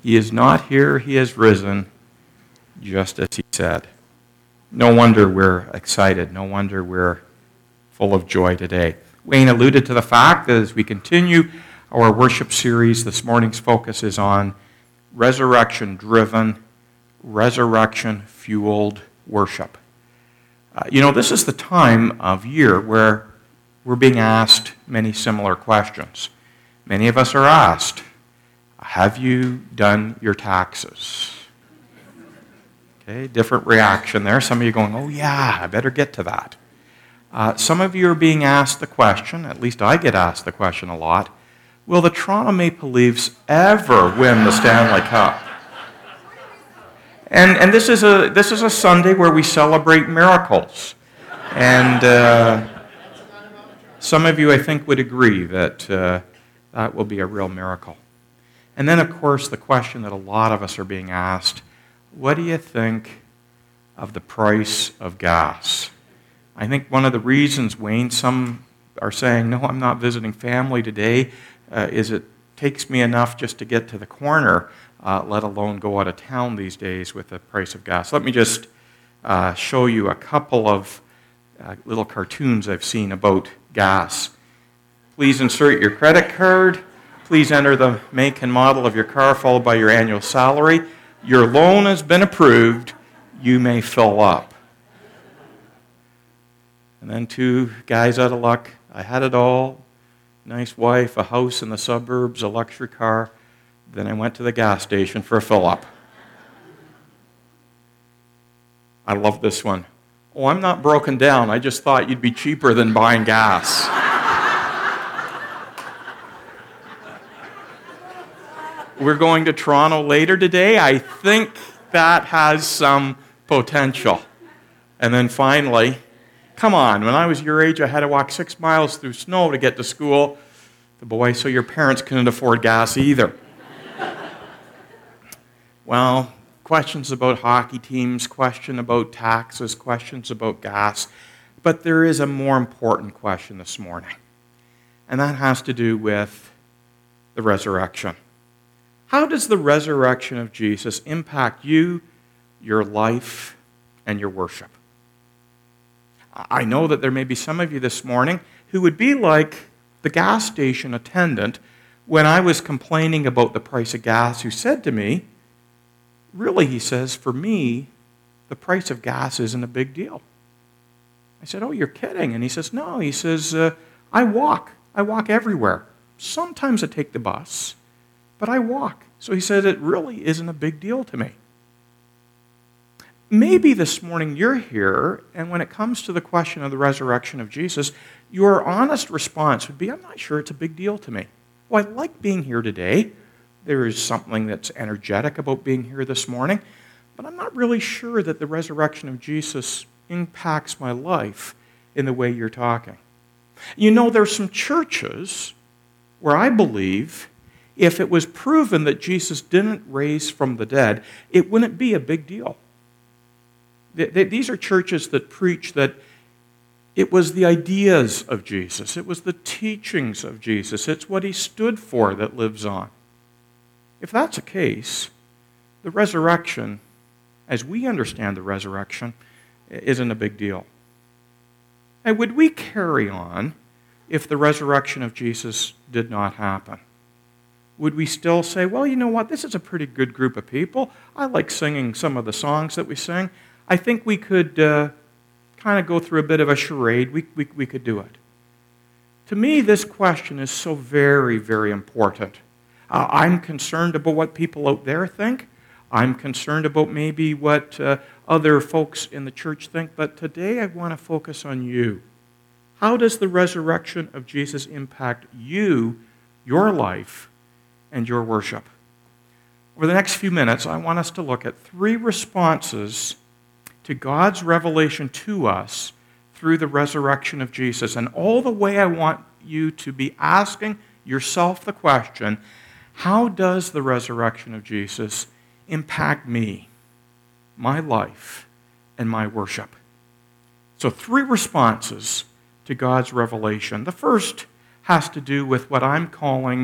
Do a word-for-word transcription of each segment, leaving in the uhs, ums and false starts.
He is not here, he is risen, just as he said. No wonder we're excited. No wonder we're full of joy today. Wayne alluded to the fact that as we continue our worship series, this morning's focus is on resurrection-driven, resurrection-fueled worship. Uh, you know, this is the time of year where we're being asked many similar questions. Many of us are asked, have you done your taxes? Okay, different reaction there. Some of you going, oh yeah, I better get to that. Uh, some of you are being asked the question, at least I get asked the question a lot, will the Toronto Maple Leafs ever win the Stanley Cup? And and this is a this is a Sunday where we celebrate miracles. And uh, some of you, I think, would agree that uh, that will be a real miracle. And then, of course, the question that a lot of us are being asked, what do you think of the price of gas? I think one of the reasons, Wayne, some are saying, no, I'm not visiting family today, uh, is it takes me enough just to get to the corner, uh, let alone go out of town these days with the price of gas. Let me just uh, show you a couple of uh, little cartoons I've seen about gas. Please insert your credit card. Please enter the make and model of your car, followed by your annual salary. Your loan has been approved. You may fill up. And then two guys out of luck. I had it all. Nice wife, a house in the suburbs, a luxury car. Then I went to the gas station for a fill-up. I love this one. Oh, I'm not broken down. I just thought you'd be cheaper than buying gas. We're going to Toronto later today. I think that has some potential. And then finally, come on, when I was your age, I had to walk six miles through snow to get to school. The boy, so your parents couldn't afford gas either. Well, questions about hockey teams, question about taxes, questions about gas. But there is a more important question this morning. And that has to do with the resurrection. How does the resurrection of Jesus impact you, your life, and your worship? I know that there may be some of you this morning who would be like the gas station attendant when I was complaining about the price of gas, who said to me, really, he says, for me, the price of gas isn't a big deal. I said, oh, you're kidding. And he says, no. He says, uh, I walk. I walk everywhere. Sometimes I take the bus, but I walk. So he said, it really isn't a big deal to me. Maybe this morning you're here, and when it comes to the question of the resurrection of Jesus, your honest response would be, I'm not sure it's a big deal to me. Well, I like being here today. There is something that's energetic about being here this morning, but I'm not really sure that the resurrection of Jesus impacts my life in the way you're talking. You know, there's some churches where I believe if it was proven that Jesus didn't raise from the dead, it wouldn't be a big deal. These are churches that preach that it was the ideas of Jesus, it was the teachings of Jesus, it's what he stood for that lives on. If that's the case, the resurrection, as we understand the resurrection, isn't a big deal. And would we carry on if the resurrection of Jesus did not happen? Would we still say, well, you know what, this is a pretty good group of people. I like singing some of the songs that we sing. I think we could uh, kind of go through a bit of a charade. We, we, we could do it. To me, this question is so very, very important. Uh, I'm concerned about what people out there think. I'm concerned about maybe what uh, other folks in the church think. But today I want to focus on you. How does the resurrection of Jesus impact you, your life, and your worship? Over the next few minutes, I want us to look at three responses to God's revelation to us through the resurrection of Jesus. And all the way I want you to be asking yourself the question, how does the resurrection of Jesus impact me, my life, and my worship? So three responses to God's revelation. The first has to do with what I'm calling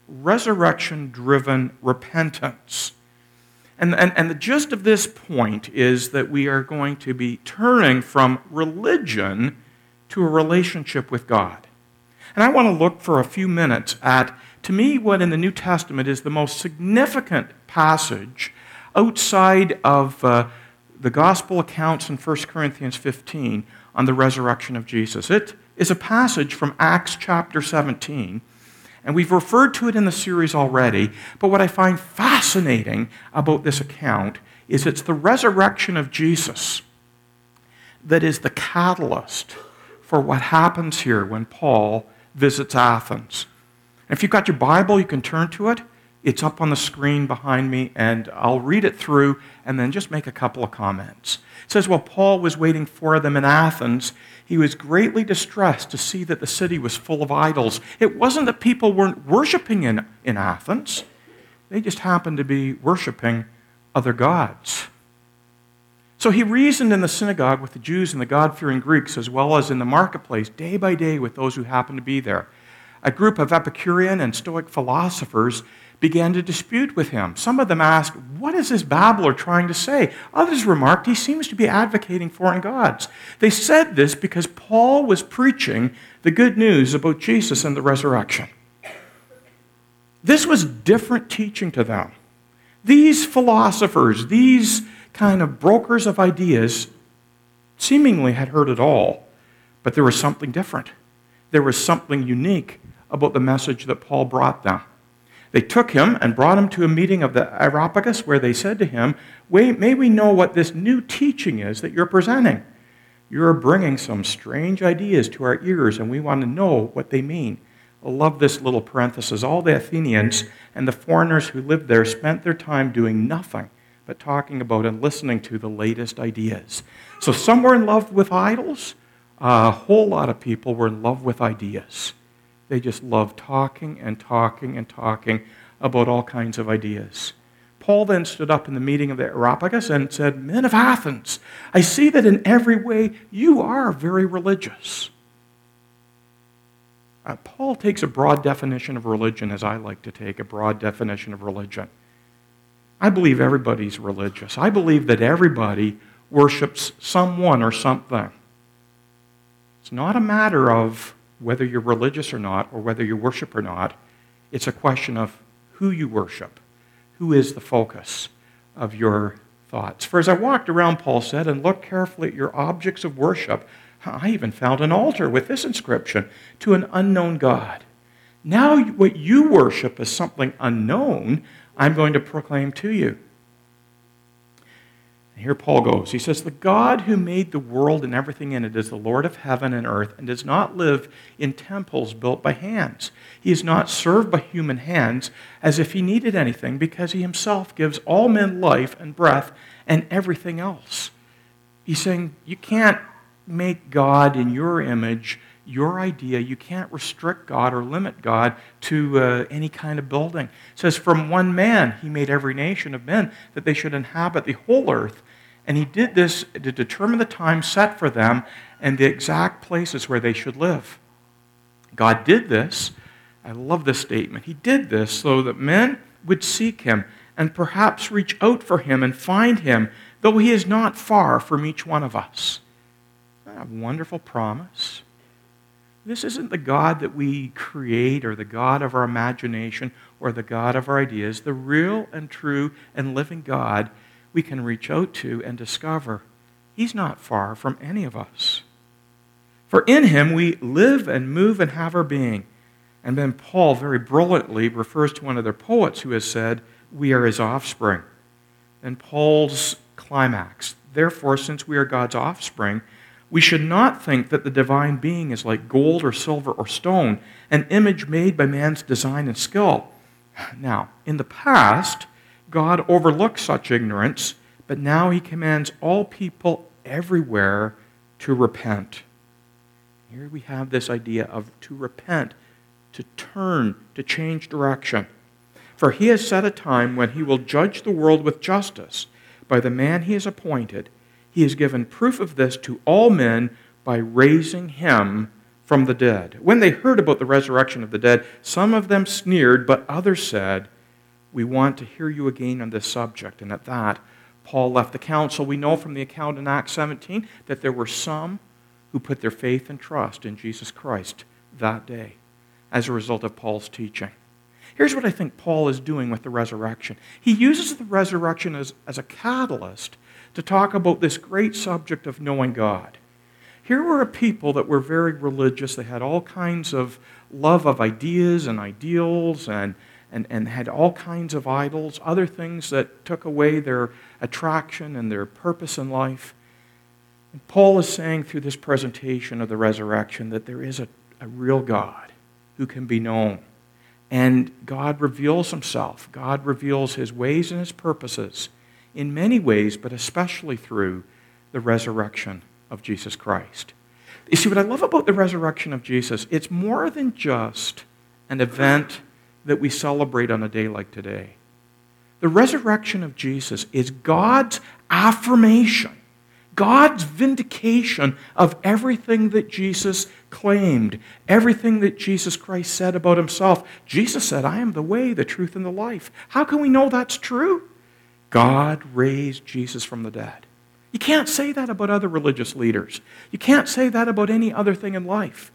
resurrection-driven repentance. And, and, and the gist of this point is that we are going to be turning from religion to a relationship with God. And I want to look for a few minutes at, to me, what in the New Testament is the most significant passage outside of uh, the gospel accounts in First Corinthians fifteen on the resurrection of Jesus. It is a passage from Acts chapter seventeen, and we've referred to it in the series already, but what I find fascinating about this account is it's the resurrection of Jesus that is the catalyst for what happens here when Paul visits Athens. And if you've got your Bible, you can turn to it. It's up on the screen behind me, and I'll read it through and then just make a couple of comments. It says, while Paul was waiting for them in Athens, he was greatly distressed to see that the city was full of idols. It wasn't that people weren't worshiping in, in Athens. They just happened to be worshiping other gods. So he reasoned in the synagogue with the Jews and the God-fearing Greeks, as well as in the marketplace, day by day with those who happened to be there. A group of Epicurean and Stoic philosophers began to dispute with him. Some of them asked, what is this babbler trying to say? Others remarked, he seems to be advocating foreign gods. They said this because Paul was preaching the good news about Jesus and the resurrection. This was different teaching to them. These philosophers, these kind of brokers of ideas, seemingly had heard it all, but there was something different. There was something unique about the message that Paul brought them. They took him and brought him to a meeting of the Areopagus, where they said to him, may we know what this new teaching is that you're presenting? You're bringing some strange ideas to our ears, and we want to know what they mean. I love this little parenthesis. All the Athenians and the foreigners who lived there spent their time doing nothing but talking about and listening to the latest ideas. So some were in love with idols. A whole lot of people were in love with ideas. They just loved talking and talking and talking about all kinds of ideas. Paul then stood up in the meeting of the Areopagus and said, men of Athens, I see that in every way you are very religious. Uh, Paul takes a broad definition of religion, as I like to take a broad definition of religion. I believe everybody's religious. I believe that everybody worships someone or something. It's not a matter of whether you're religious or not, or whether you worship or not. It's a question of who you worship. Who is the focus of your thoughts? For as I walked around, Paul said, and looked carefully at your objects of worship, I even found an altar with this inscription, to an unknown God. Now what you worship is something unknown, I'm going to proclaim to you. And here Paul goes. He says, the God who made the world and everything in it is the Lord of heaven and earth and does not live in temples built by hands. He is not served by human hands as if he needed anything, because he himself gives all men life and breath and everything else. He's saying you can't make God in your image, your idea. You can't restrict God or limit God to uh, any kind of building. It says, from one man he made every nation of men that they should inhabit the whole earth. And he did this to determine the time set for them and the exact places where they should live. God did this. I love this statement. He did this so that men would seek him and perhaps reach out for him and find him, though he is not far from each one of us. A wonderful promise. This isn't the God that we create or the God of our imagination or the God of our ideas. The real and true and living God we can reach out to and discover he's not far from any of us. For in him we live and move and have our being. And then Paul very brilliantly refers to one of their poets who has said, we are his offspring. And Paul's climax, therefore, since we are God's offspring, we should not think that the divine being is like gold or silver or stone, an image made by man's design and skill. Now, in the past, God overlooked such ignorance, but now he commands all people everywhere to repent. Here we have this idea of to repent, to turn, to change direction. For he has set a time when he will judge the world with justice by the man he has appointed. He has given proof of this to all men by raising him from the dead. When they heard about the resurrection of the dead, some of them sneered, but others said, we want to hear you again on this subject. And at that, Paul left the council. We know from the account in Acts seventeen that there were some who put their faith and trust in Jesus Christ that day as a result of Paul's teaching. Here's what I think Paul is doing with the resurrection. He uses the resurrection as, as a catalyst to talk about this great subject of knowing God. Here were a people that were very religious. They had all kinds of love of ideas and ideals and, and, and had all kinds of idols, other things that took away their attraction and their purpose in life. And Paul is saying through this presentation of the resurrection that there is a, a real God who can be known. And God reveals himself. God reveals his ways and his purposes in many ways, but especially through the resurrection of Jesus Christ. You see, what I love about the resurrection of Jesus, it's more than just an event that we celebrate on a day like today. The resurrection of Jesus is God's affirmation, God's vindication of everything that Jesus claimed, everything that Jesus Christ said about himself. Jesus said, I am the way, the truth, and the life. How can we know that's true? God raised Jesus from the dead. You can't say that about other religious leaders. You can't say that about any other thing in life.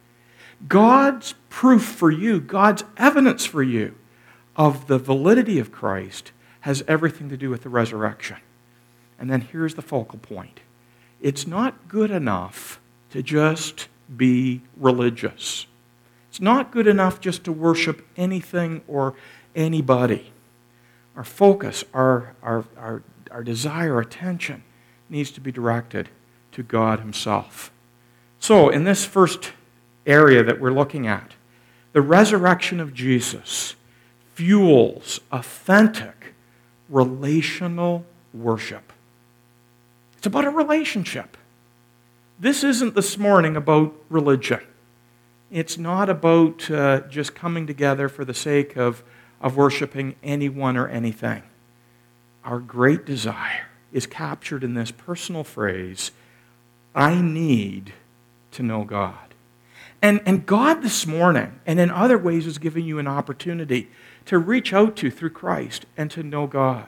God's proof for you, God's evidence for you of the validity of Christ has everything to do with the resurrection. And then here's the focal point. It's not good enough to just be religious. It's not good enough just to worship anything or anybody. Our focus, our, our, our, our desire, our attention needs to be directed to God himself. So, in this first area that we're looking at, the resurrection of Jesus fuels authentic relational worship. It's about a relationship. This isn't this morning about religion. It's not about uh, just coming together for the sake of, of worshiping anyone or anything. Our great desire is captured in this personal phrase, I need to know God. And, and God this morning, and in other ways, is giving you an opportunity to reach out to through Christ and to know God.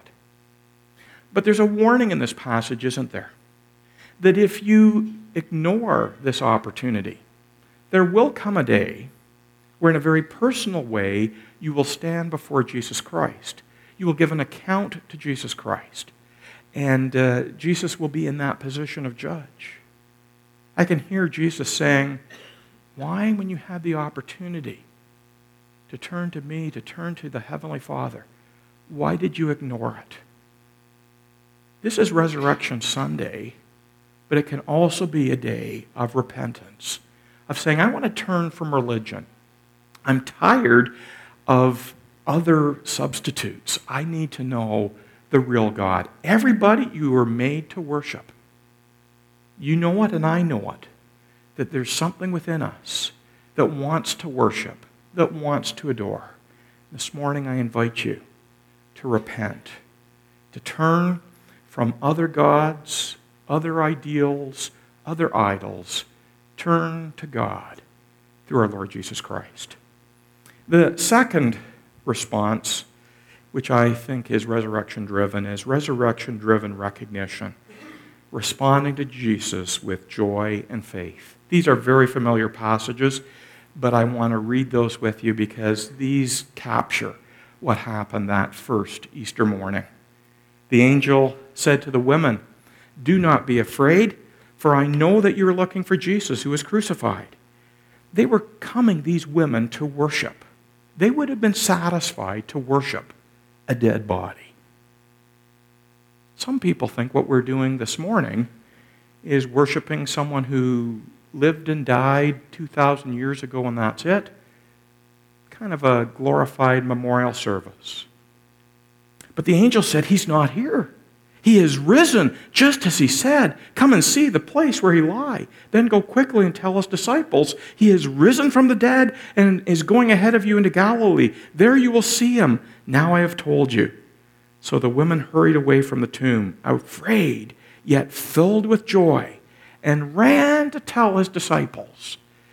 But there's a warning in this passage, isn't there? That if you ignore this opportunity, there will come a day where in a very personal way you will stand before Jesus Christ. You will give an account to Jesus Christ. And uh, Jesus will be in that position of judge. I can hear Jesus saying, why, when you had the opportunity to turn to me, to turn to the Heavenly Father, why did you ignore it? This is Resurrection Sunday, but it can also be a day of repentance, of saying, I want to turn from religion. I'm tired of other substitutes. I need to know the real God. Everybody, you were made to worship. You know it and I know it, that there's something within us that wants to worship, that wants to adore. This morning I invite you to repent, to turn from other gods, other ideals, other idols. Turn to God through our Lord Jesus Christ. The second response, which I think is resurrection-driven, is resurrection-driven recognition, responding to Jesus with joy and faith. These are very familiar passages, but I want to read those with you because these capture what happened that first Easter morning. The angel said to the women, do not be afraid, for I know that you are looking for Jesus who was crucified. They were coming, these women, to worship. They would have been satisfied to worship a dead body. Some people think what we're doing this morning is worshiping someone who lived and died two thousand years ago and that's it. Kind of a glorified memorial service. But the angel said, he's not here. He is risen, just as he said. Come and see the place where he lie. Then go quickly and tell his disciples, he is risen from the dead and is going ahead of you into Galilee. There you will see him. Now I have told you. So the women hurried away from the tomb, afraid, yet filled with joy, and ran to tell his disciples.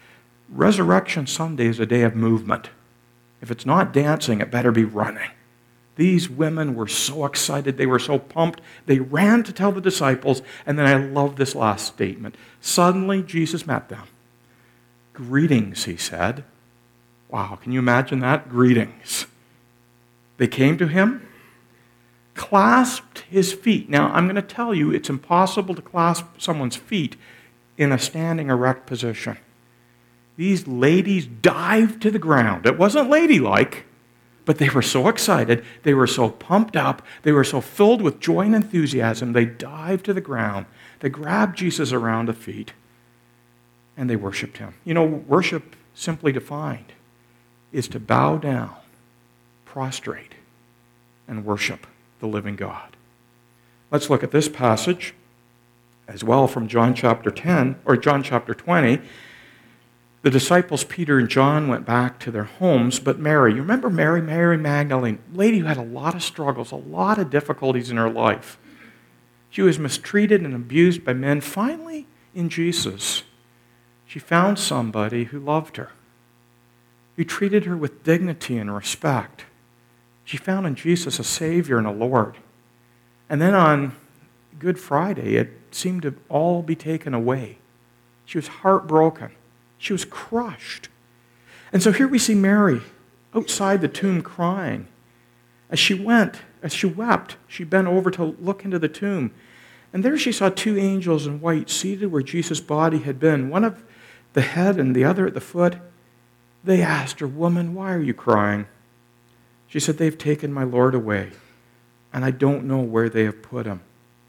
Resurrection Sunday is a day of movement. If it's not dancing, it better be running. These women were so excited. They were so pumped. They ran to tell the disciples. And then I love this last statement. Suddenly, Jesus met them. Greetings, he said. Wow, can you imagine that? Greetings. They came to him, clasped his feet. Now, I'm going to tell you, it's impossible to clasp someone's feet in a standing erect position. These ladies dived to the ground. It wasn't ladylike, but they were so excited. They were so pumped up. They were so filled with joy and enthusiasm. They dived to the ground. They grabbed Jesus around the feet, and they worshiped him. You know, worship, simply defined, is to bow down, prostrate, and worship the living God. Let's look at this passage as well from John chapter ten, or John chapter twenty. The disciples, Peter and John, went back to their homes, but Mary, you remember Mary, Mary Magdalene, lady who had a lot of struggles, a lot of difficulties in her life. She was mistreated and abused by men. Finally, in Jesus, she found somebody who loved her, who treated her with dignity and respect. She found in Jesus a Savior and a Lord. And then on Good Friday, it seemed to all be taken away. She was heartbroken. She was crushed. And so here we see Mary outside the tomb crying. As she went, as she wept, she bent over to look into the tomb. And there she saw two angels in white seated where Jesus' body had been, one at the head and the other at the foot. They asked her, "Woman, why are you crying?" She said, "They've taken my Lord away, and I don't know where they have put him."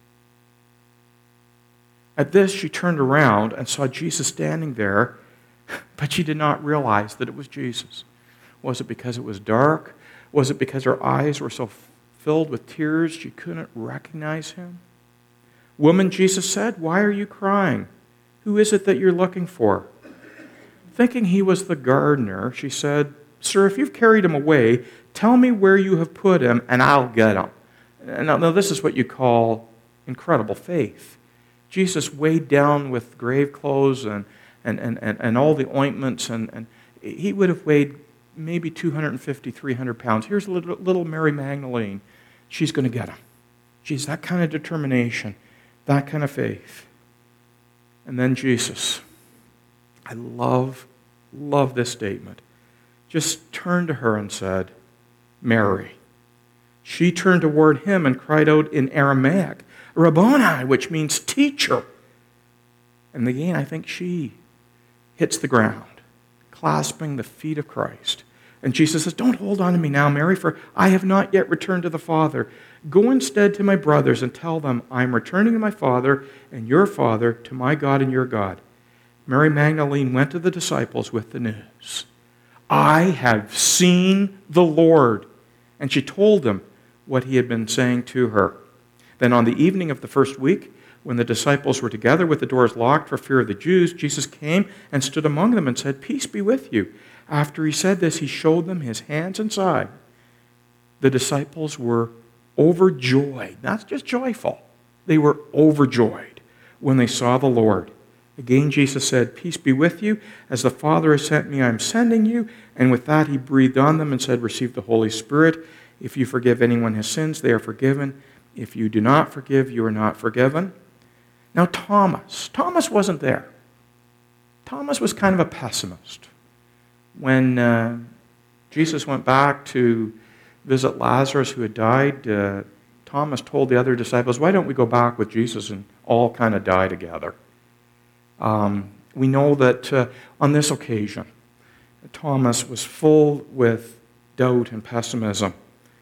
At this, she turned around and saw Jesus standing there, but she did not realize that it was Jesus. Was it because it was dark? Was it because her eyes were so filled with tears she couldn't recognize him? "Woman," Jesus said, "why are you crying? Who is it that you're looking for?" Thinking he was the gardener, she said, "Sir, if you've carried him away, tell me where you have put him, and I'll get him." Now, now this is what you call incredible faith. Jesus weighed down with grave clothes and And, and, and, and all the ointments, and, and he would have weighed maybe two hundred fifty, three hundred pounds. Here's little, little Mary Magdalene. She's going to get him. She's that kind of determination, that kind of faith. And then Jesus, I love, love this statement, just turned to her and said, "Mary." She turned toward him and cried out in Aramaic, "Rabboni," which means teacher. And again, I think she hits the ground, clasping the feet of Christ. And Jesus says, "Don't hold on to me now, Mary, for I have not yet returned to the Father. Go instead to my brothers and tell them, I am returning to my Father and your Father, to my God and your God." Mary Magdalene went to the disciples with the news. "I have seen the Lord." And she told them what he had been saying to her. Then on the evening of the first week, when the disciples were together with the doors locked for fear of the Jews, Jesus came and stood among them and said, "Peace be with you." After he said this, he showed them his hands and side. The disciples were overjoyed, not just joyful. They were overjoyed when they saw the Lord. Again, Jesus said, "Peace be with you. As the Father has sent me, I am sending you." And with that, he breathed on them and said, "Receive the Holy Spirit. If you forgive anyone his sins, they are forgiven. If you do not forgive, you are not forgiven." Now, Thomas, Thomas wasn't there. Thomas was kind of a pessimist. When uh, Jesus went back to visit Lazarus who had died, uh, Thomas told the other disciples, "Why don't we go back with Jesus and all kind of die together?" Um, we know that uh, on this occasion, Thomas was full with doubt and pessimism.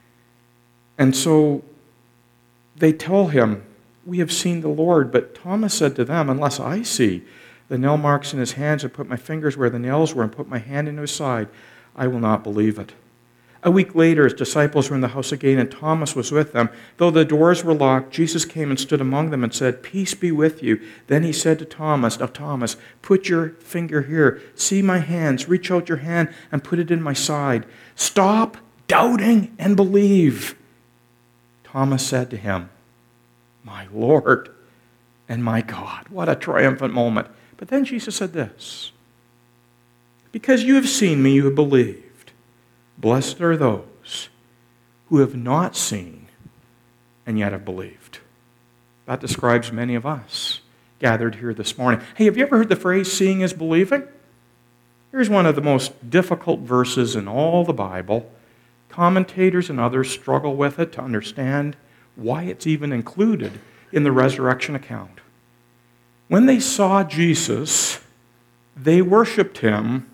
And so they tell him, "We have seen the Lord." But Thomas said to them, "Unless I see the nail marks in his hands and put my fingers where the nails were and put my hand into his side, I will not believe it." A week later, his disciples were in the house again, and Thomas was with them. Though the doors were locked, Jesus came and stood among them and said, "Peace be with you." Then he said to Thomas, "Now, Thomas, put your finger here. See my hands. Reach out your hand and put it in my side. Stop doubting and believe." Thomas said to him, "My Lord and my God." What a triumphant moment. But then Jesus said this, Because you have seen me, you have believed. Blessed are those who have not seen and yet have believed. That describes many of us gathered here this morning. Hey, have you ever heard the phrase, seeing is believing? Here's one of the most difficult verses in all the Bible. Commentators and others struggle with it to understand why it's even included in the resurrection account. When they saw Jesus, they worshiped him,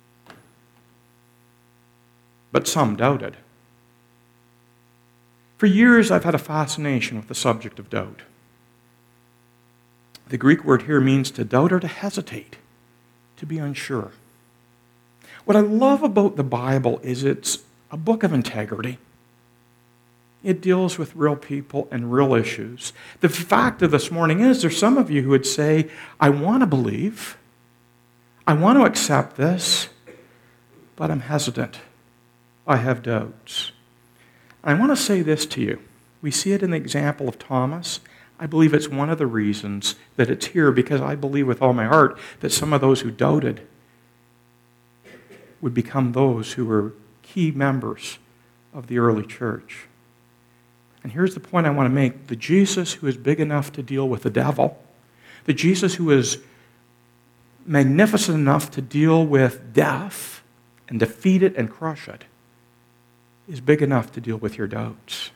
but some doubted. For years, I've had a fascination with the subject of doubt. The Greek word here means to doubt or to hesitate, to be unsure. What I love about the Bible is it's a book of integrity. It deals with real people and real issues. The fact of this morning is there's some of you who would say, I want to believe, I want to accept this, but I'm hesitant. I have doubts. I want to say this to you. We see it in the example of Thomas. I believe it's one of the reasons that it's here, because I believe with all my heart that some of those who doubted would become those who were key members of the early church. And here's the point I want to make. The Jesus who is big enough to deal with the devil, the Jesus who is magnificent enough to deal with death and defeat it and crush it, is big enough to deal with your doubts.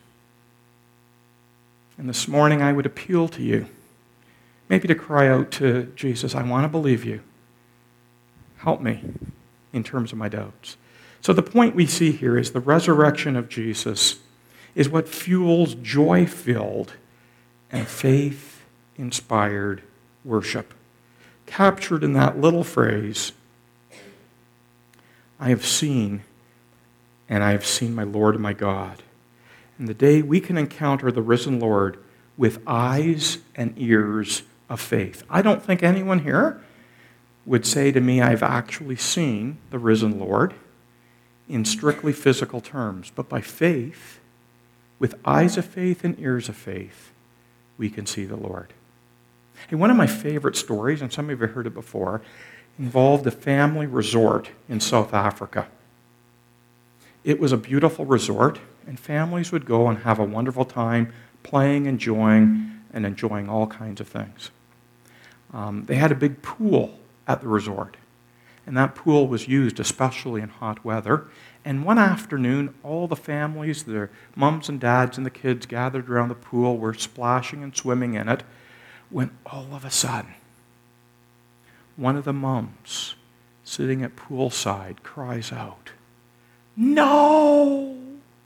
And this morning I would appeal to you, maybe to cry out to Jesus, I want to believe you. Help me in terms of my doubts. So the point we see here is the resurrection of Jesus is what fuels joy-filled and faith-inspired worship. Captured in that little phrase, I have seen, and I have seen my Lord and my God. And the day we can encounter the risen Lord with eyes and ears of faith. I don't think anyone here would say to me, I've actually seen the risen Lord in strictly physical terms. But by faith, with eyes of faith and ears of faith, we can see the Lord. Hey, one of my favorite stories, and some of you have heard it before, involved a family resort in South Africa. It was a beautiful resort, and families would go and have a wonderful time playing, enjoying, and enjoying all kinds of things. Um, they had a big pool at the resort, and that pool was used especially in hot weather. And one afternoon, all the families, their mums and dads and the kids gathered around the pool, were splashing and swimming in it, when all of a sudden, one of the mums sitting at poolside cries out, "No!"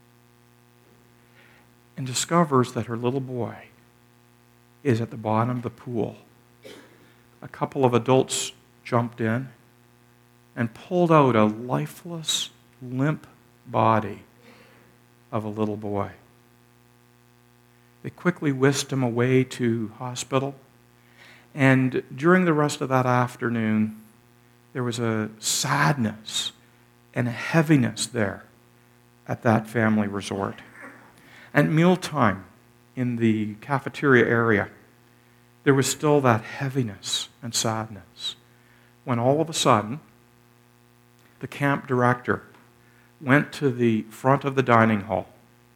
and discovers that her little boy is at the bottom of the pool. A couple of adults jumped in and pulled out a lifeless, limp body of a little boy. They quickly whisked him away to hospital, and during the rest of that afternoon, there was a sadness and a heaviness there at that family resort. At mealtime in the cafeteria area, there was still that heaviness and sadness, when all of a sudden, the camp director went to the front of the dining hall,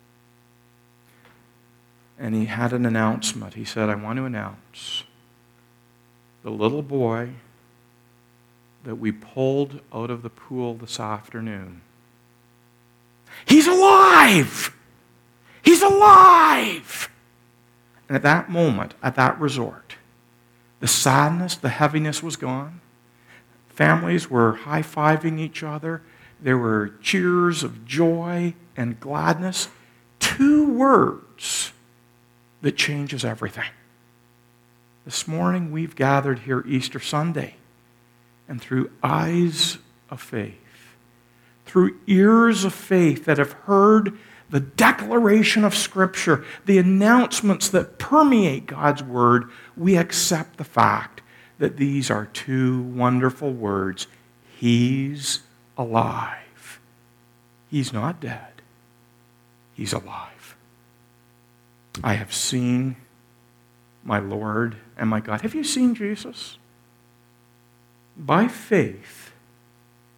and he had an announcement. He said, I want to announce the little boy that we pulled out of the pool this afternoon. He's alive! He's alive! And at that moment, at that resort, the sadness, the heaviness was gone. Families were high-fiving each other. There were cheers of joy and gladness. Two words that changes everything. This morning we've gathered here Easter Sunday, and through eyes of faith, through ears of faith that have heard the declaration of Scripture, the announcements that permeate God's Word, we accept the fact that these are two wonderful words. He's alive. He's not dead. He's alive. I have seen my Lord and my God. Have you seen Jesus? By faith,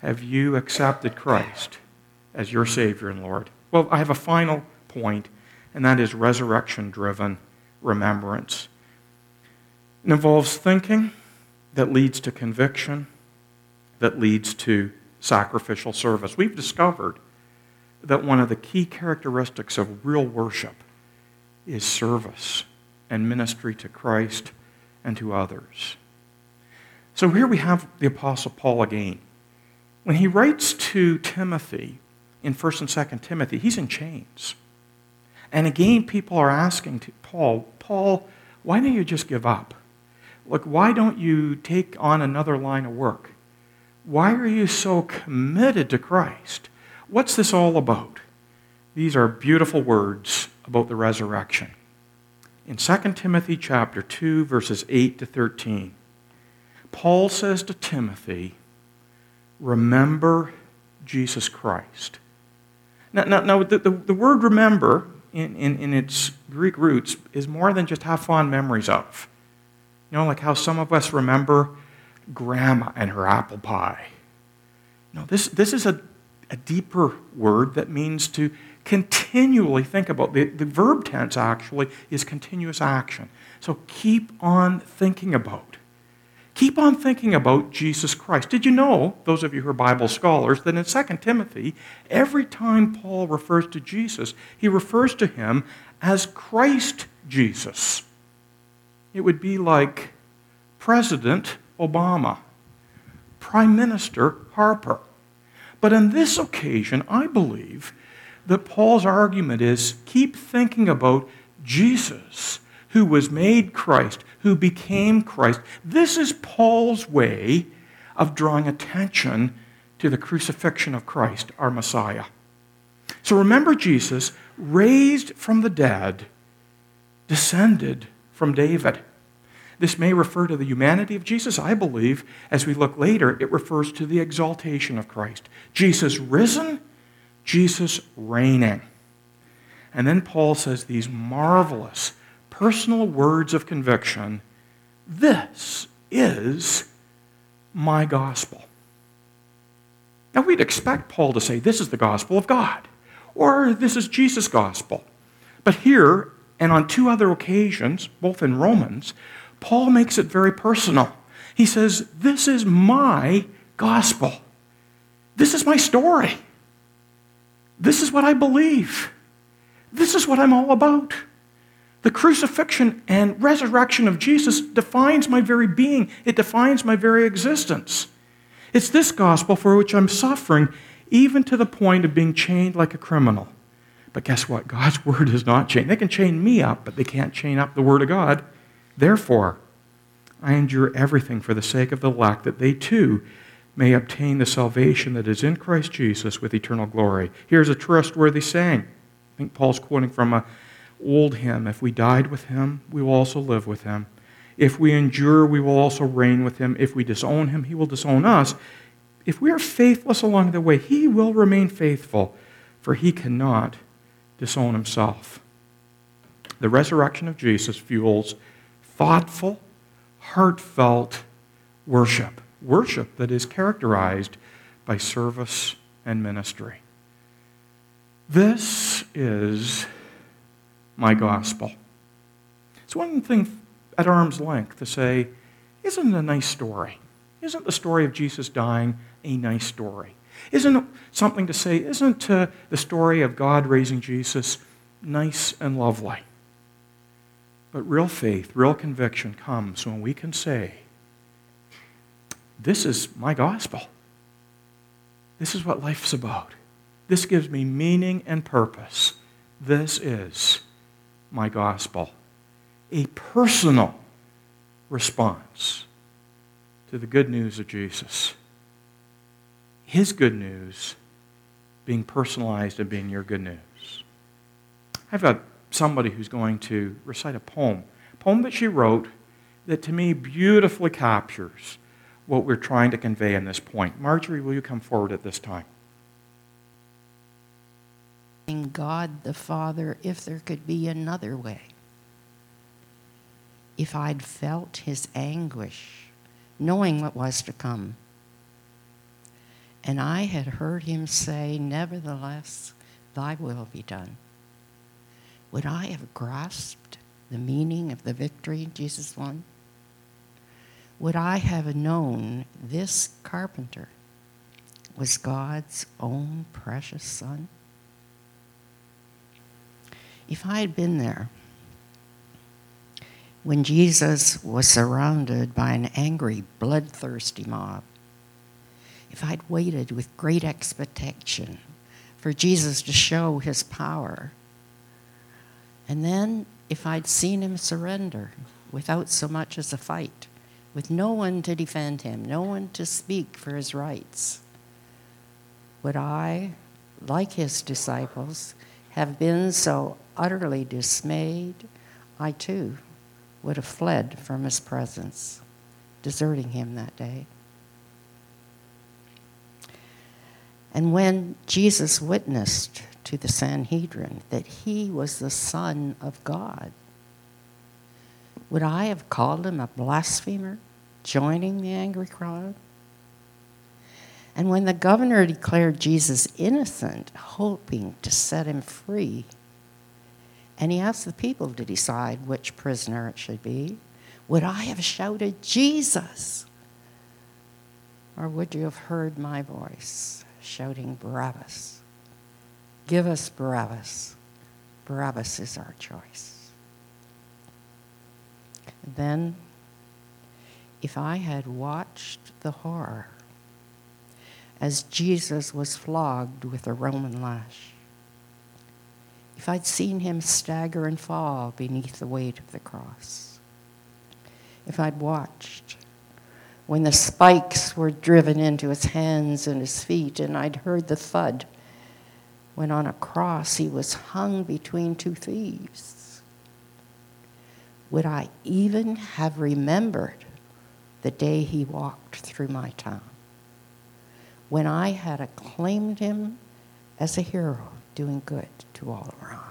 have you accepted Christ as your Savior and Lord? Well, I have a final point, and that is resurrection-driven remembrance. It involves thinking that leads to conviction, that leads to sacrificial service. We've discovered that one of the key characteristics of real worship is service and ministry to Christ and to others. So here we have the Apostle Paul again. When he writes to Timothy in First and Second Timothy, he's in chains. And again, people are asking to Paul, Paul, why don't you just give up? Look, why don't you take on another line of work? Why are you so committed to Christ? What's this all about? These are beautiful words about the resurrection. In Second Timothy chapter two, verses eight to thirteen, Paul says to Timothy, remember Jesus Christ. Now, now, now the, the, the word remember in, in, in its Greek roots is more than just have fond memories of. You know, like how some of us remember Grandma and her apple pie. No, this, this is a, a deeper word that means to continually think about. The, the verb tense actually is continuous action. So keep on thinking about. Keep on thinking about Jesus Christ. Did you know, those of you who are Bible scholars, that in Second Timothy, every time Paul refers to Jesus, he refers to him as Christ Jesus. It would be like President Obama, Prime Minister Harper. But on this occasion, I believe that Paul's argument is keep thinking about Jesus, who was made Christ, who became Christ. This is Paul's way of drawing attention to the crucifixion of Christ, our Messiah. So remember Jesus, raised from the dead, descended from David. This may refer to the humanity of Jesus. I believe, as we look later, it refers to the exaltation of Christ. Jesus risen, Jesus reigning. And then Paul says these marvelous personal words of conviction. This is my gospel. Now we'd expect Paul to say this is the gospel of God, or this is Jesus' gospel. But here, and on two other occasions, both in Romans, Paul makes it very personal. He says, this is my gospel. This is my story. This is what I believe. This is what I'm all about. The crucifixion and resurrection of Jesus defines my very being. It defines my very existence. It's this gospel for which I'm suffering, even to the point of being chained like a criminal. But guess what? God's word is not chained. They can chain me up, but they can't chain up the word of God. Therefore, I endure everything for the sake of the elect, that they too may obtain the salvation that is in Christ Jesus with eternal glory. Here's a trustworthy saying. I think Paul's quoting from an old hymn. If we died with him, we will also live with him. If we endure, we will also reign with him. If we disown him, he will disown us. If we are faithless along the way, he will remain faithful, for he cannot disown himself. The resurrection of Jesus fuels thoughtful, heartfelt worship. Worship that is characterized by service and ministry. This is my gospel. It's one thing at arm's length to say, isn't it a nice story? Isn't the story of Jesus dying a nice story? Isn't it something to say, isn't uh, the story of God raising Jesus nice and lovely? But real faith, real conviction comes when we can say, this is my gospel. This is what life's about. This gives me meaning and purpose. This is my gospel. A personal response to the good news of Jesus. His good news being personalized and being your good news. I've got somebody who's going to recite a poem, a poem that she wrote that to me beautifully captures what we're trying to convey in this point. Marjorie, will you come forward at this time? God the Father, if there could be another way. If I'd felt his anguish, knowing what was to come. and I had heard him say, "Nevertheless, thy will be done," would I have grasped the meaning of the victory Jesus won? Would I have known this carpenter was God's own precious son? If I had been there when Jesus was surrounded by an angry, bloodthirsty mob, if I'd waited with great expectation for Jesus to show his power, and then if I'd seen him surrender without so much as a fight, with no one to defend him, no one to speak for his rights, would I, like his disciples, have been so utterly dismayed, I too would have fled from his presence, deserting him that day. And when Jesus witnessed to the Sanhedrin that he was the Son of God, would I have called him a blasphemer, joining the angry crowd? And when the governor declared Jesus innocent, hoping to set him free, and he asked the people to decide which prisoner it should be, would I have shouted, "Jesus"? Or would you have heard my voice shouting, "Barabbas"? Give us Barabbas. Barabbas is our choice. Then, if I had watched the horror as Jesus was flogged with a Roman lash, if I'd seen him stagger and fall beneath the weight of the cross, if I'd watched when the spikes were driven into his hands and his feet, and I'd heard the thud when on a cross he was hung between two thieves, would I even have remembered the day he walked through my town, when I had acclaimed him as a hero doing good to all around?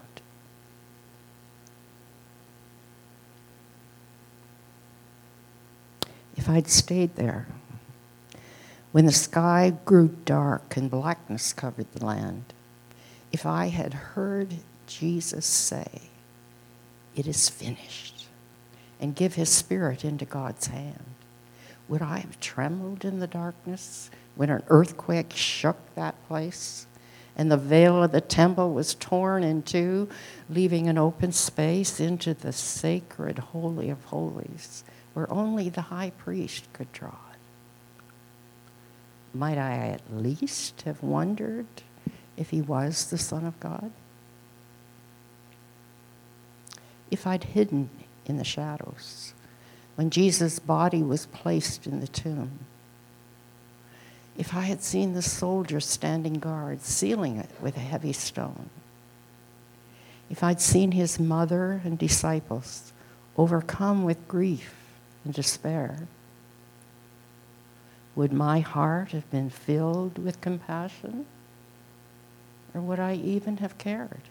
If I'd stayed there when the sky grew dark and blackness covered the land, if I had heard Jesus say, "It is finished," and give his spirit into God's hand, would I have trembled in the darkness when an earthquake shook that place and the veil of the temple was torn in two, leaving an open space into the sacred Holy of Holies, where only the high priest could trod? Might I at least have wondered if he was the Son of God? If I'd hidden in the shadows when Jesus' body was placed in the tomb, if I had seen the soldiers standing guard, sealing it with a heavy stone, if I'd seen his mother and disciples overcome with grief and despair, would my heart have been filled with compassion? Or would I even have cared?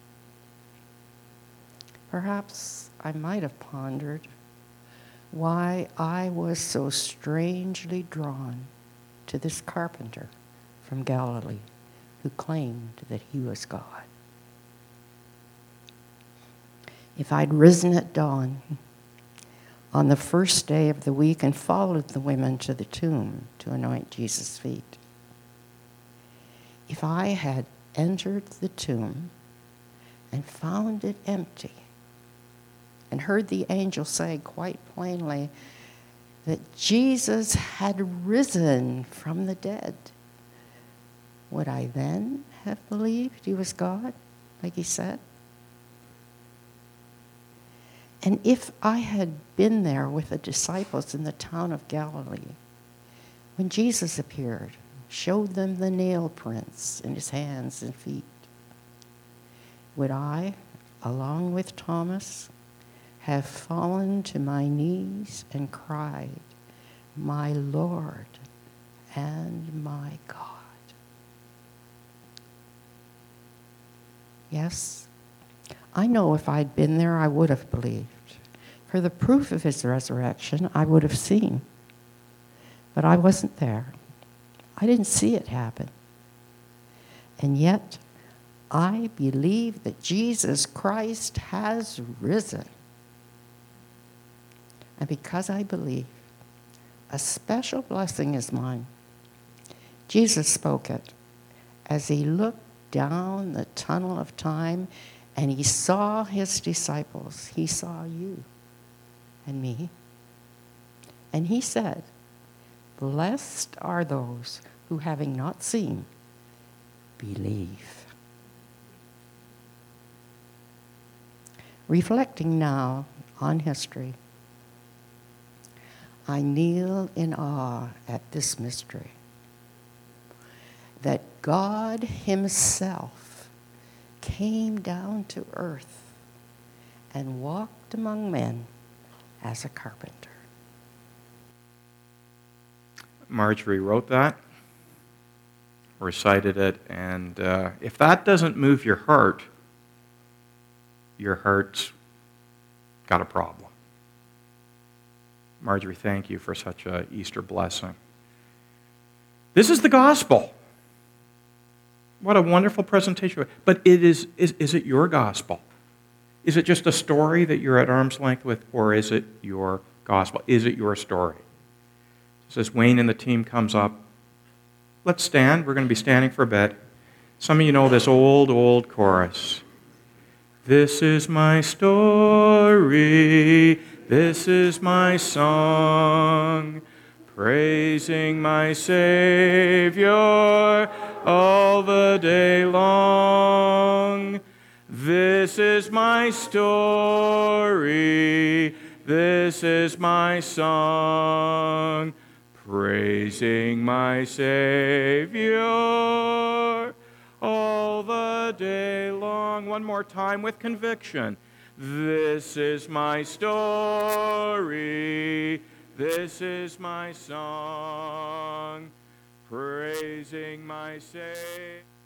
Perhaps I might have pondered why I was so strangely drawn to this carpenter from Galilee who claimed that he was God. If I'd risen at dawn on the first day of the week and followed the women to the tomb to anoint Jesus' feet, if I had entered the tomb and found it empty and heard the angel say quite plainly that Jesus had risen from the dead, would I then have believed he was God, like he said? And if I had been there with the disciples in the town of Galilee, when Jesus appeared, showed them the nail prints in his hands and feet, would I, along with Thomas, have fallen to my knees and cried, "My Lord and my God"? Yes, I know if I'd been there, I would have believed. For the proof of his resurrection, I would have seen. But I wasn't there. I didn't see it happen. And yet, I believe that Jesus Christ has risen. And because I believe, a special blessing is mine. Jesus spoke it as he looked down the tunnel of time and he saw his disciples. He saw you and me. And he said, "Blessed are those who, having not seen, believe." Reflecting now on history, I kneel in awe at this mystery, that God himself came down to earth and walked among men as a carpenter. Marjorie wrote that, recited it, and uh, if that doesn't move your heart, your heart's got a problem. Marjorie, thank you for such an Easter blessing. This is the gospel. What a wonderful presentation. But it is, is, is it your gospel? Is it just a story that you're at arm's length with, or is it your gospel? Is it your story? So as Wayne and the team comes up, let's stand. We're going to be standing for a bit. Some of you know this old, old chorus. This is my story, this is my song, praising my Savior all the day long. This is my story, this is my song, praising my Savior all the day long. One more time with conviction. This is my story, this is my song, praising my Savior.